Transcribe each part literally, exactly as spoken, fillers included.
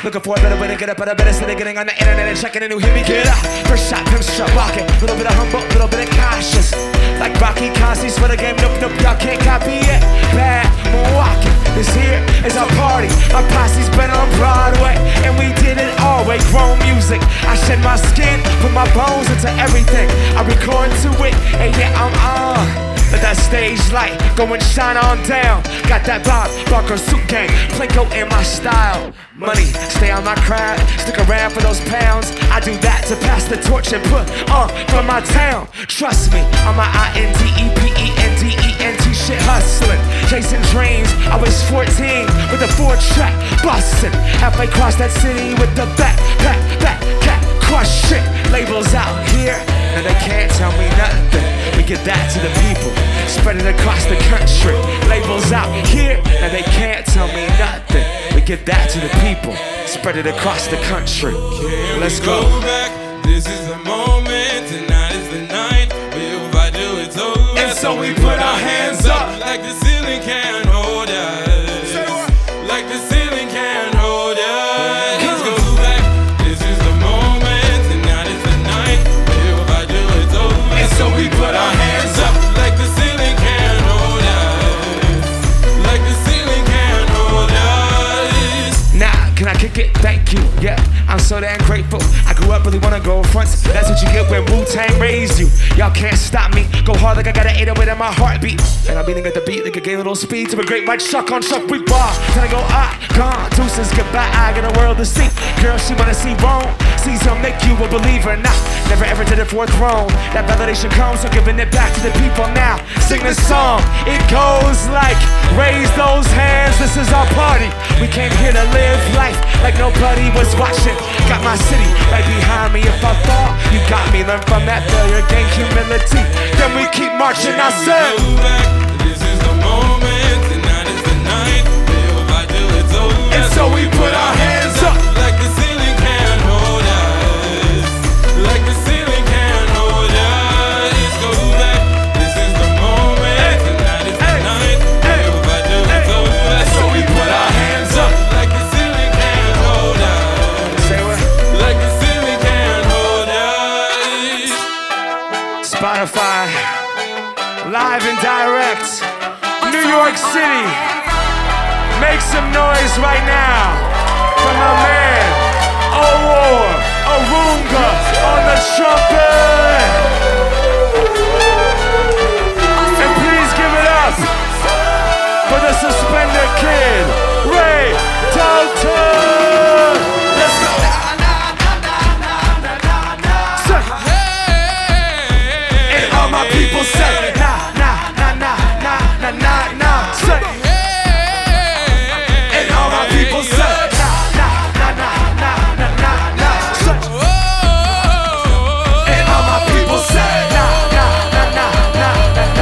Looking for a better way to get up out of bed instead of getting on the internet and checking a new hit me get up. First shot, pimp strut walking, little bit of humble, little bit of cautious. Like Rocky Constant's for the game, nope, nope, y'all can't copy it. Bad Milwaukee, this here is our party. My posse's been on Broadway, and we did it all way. Grown music, I shed my skin, put my bones into everything. I record to it, and yeah, I'm on. Let that stage light go and shine on down. Got that Bob Barker suit gang, Plinko in my style. Money, stay on my craft, stick around for those pounds. I do that to pass the torch and put on for my town. Trust me, on my I N D E P E N D E N T shit hustling. Chasing dreams, I was fourteen with a four track bustin'. Halfway across that city with the back, back, back, cat crush shit. Labels out here, and they can't tell me nothing. We get that to the people, spread it across the country. Labels out here, and they can't tell me nothing. We get that to the people, spread it across the country. Let's go. go back. This is the moment, tonight is the night. If I do, it's over. And so we put our hands up like the ceiling can't hold us. Like the ceiling can't hold us. Let's go back. This is the moment, tonight is the night. If I do, it's over. And so we put our hands up like the ceiling can't hold us. Like the ceiling can't hold us. Nah, can I kick it? Thank you, yeah, I'm so damn grateful. I grew up really wanna go fronts. That's what you get when Wu-Tang raised you. Y'all can't stop me. Go hard like I got an eight oh eight in my heartbeat. And I'm beating at the beat like I gave a little speed to a great mic shuck on shuck we bar. Then I go ah, gone, deuces, goodbye. I got a world to see. Girl, she wanna see Rome. See some make you a believer. Nah, never ever did it for a throne. That validation comes, so giving it back to the people now. Sing this song, it goes like, raise those hands, this is our party. We came here to live life like nobody was watching. Got my city right behind me. If I fall, you got me. Learn from that failure, gain humility. Then we keep marching. I said, this is the moment, tonight is the night. If I do, it's over. And so we put our hands up like the ceiling can't hold us. Like the ceiling can't hold us. Go back. This is the moment, tonight is the night. If I do, it's over. And so we put our hands up like the ceiling can't hold us. Say what? Like the ceiling can't hold us. Spotify, live and direct, New York City. Make some noise right now for my man, Owar Orunga on the trumpet. And please give it up for the Suspender Kid, Ray Dalton. Let's go. And all my people say, nah, nah, nah, nah, nah, nah, nah, nah. Say, and all my people say, nah, nah, nah, nah, nah, nah, nah, nah. Say, and all my people say, nah, nah, nah, nah, nah, nah,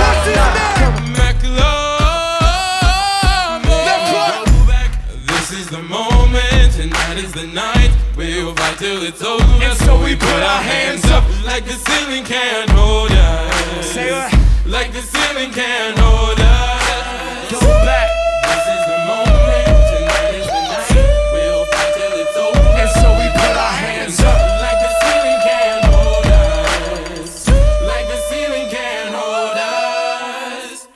nah, nah. This is the moment, tonight is the night. We'll fight till it's over. And so we put our hands up like the ceiling can't hold us. Say what? Like the ceiling can't hold us. Go back. This is the moment, tonight is the night. We'll fight till it's over. And so we put our hands up like the ceiling can't hold us. Like the ceiling can't hold us.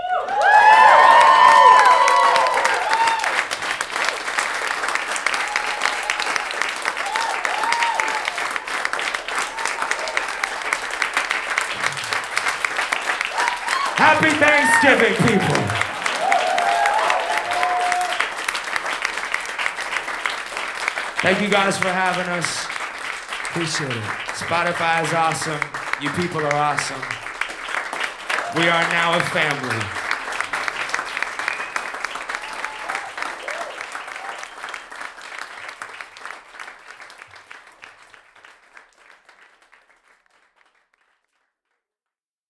Happy Thanksgiving, people. Thank you guys for having us. Appreciate it. Spotify is awesome. You people are awesome. We are now a family.